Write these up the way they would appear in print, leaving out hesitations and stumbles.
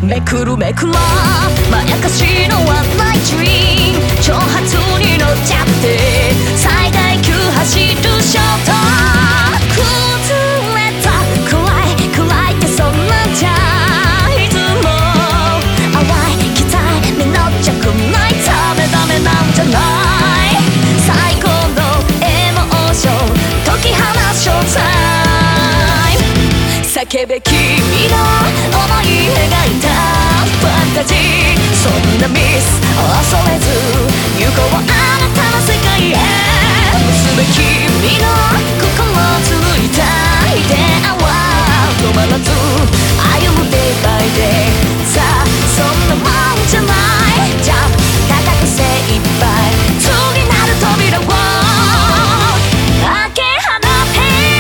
めくるめくらまやかしのワンナイトドリーム挑発に乗っちゃって最大級走るショート崩れた暗い暗いってそんなんじゃいつも淡い期待に乗っちゃくないダメなんじゃない最高のエモーション解き放つショータイム叫べ君の思い描いたファンタジーそんなミス恐れず行こうあなたの世界へ結べ君の心ついたイデアは止まらず歩む Day by Day さあそんなもんじゃないじゃあ高く精一杯次なる扉を開け放て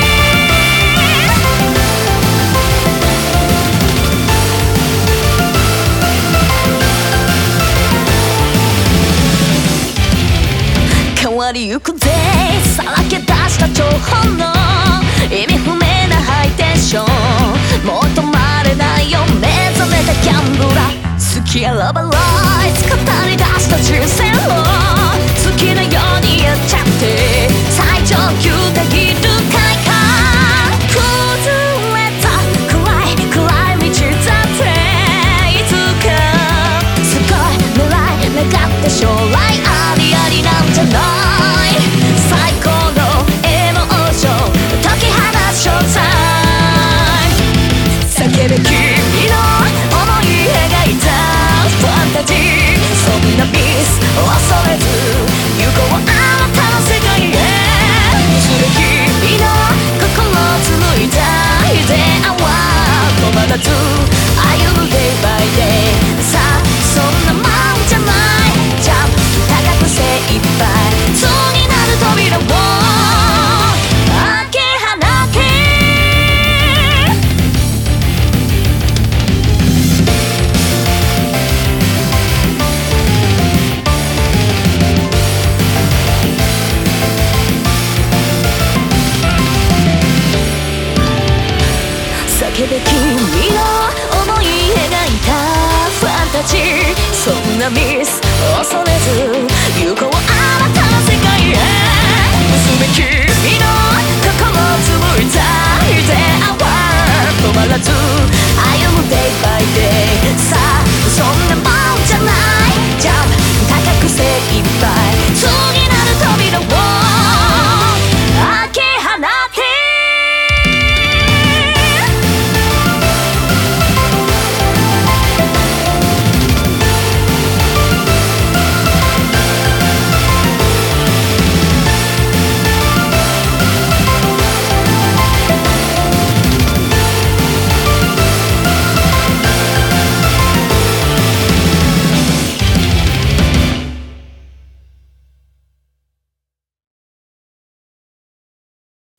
変わりゆくぜさらけ出した情報の意味不明なハイテンション求まれないよ目覚めたギャンブラー好きあらばライツ語り出した人生を好きなようにやっちゃって最上級できる快感崩れた暗い暗い道だっていつかすごい狙い願って将来ありありなんじゃない最高のエモーション解き放つショータイム叫べ君の思い描いたファンタジーそんなミス恐れず行こうあなたの世界へ結べ君の心紡いだイデアは止まらず歩む Day by Day さあそんなもんじゃないじゃあ高く精一杯次なる扉を開け放て叫べ君の思い描いたファンタジーそんなミス恐れず